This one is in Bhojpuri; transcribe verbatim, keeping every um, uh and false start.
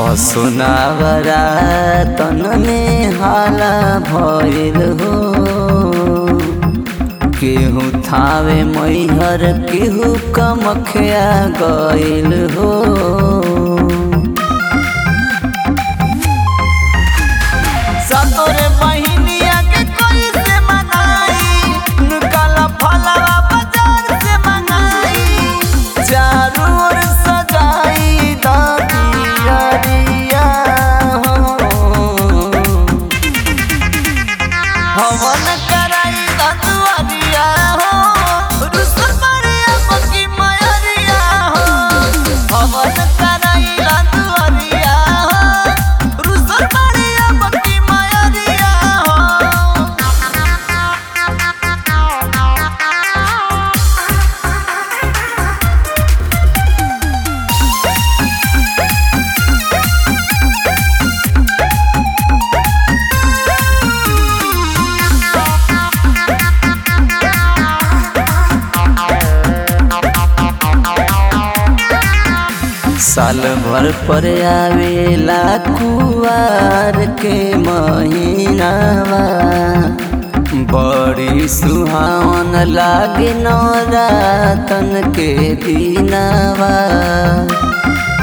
असुनावरा तन में हाला भइल हो। केहू थावे मैहर केहू कमखिया गइल हो। सतोरे बहिनिया के कोई से मनाई, निकाला फलवा बाजार से मंगाई। चारों ओर सजाई दादिया हो। हवन कराई दतुआरिया हो। रुसल मारिया पकी मायरिया हो। हवन कराई दतुआरिया हो। रुसल मारिया पकी मायरिया हो। साल भर पर आवेला कुवार के महीनावा। बड़ी सुहावन लागे नौरातन के दिनावा।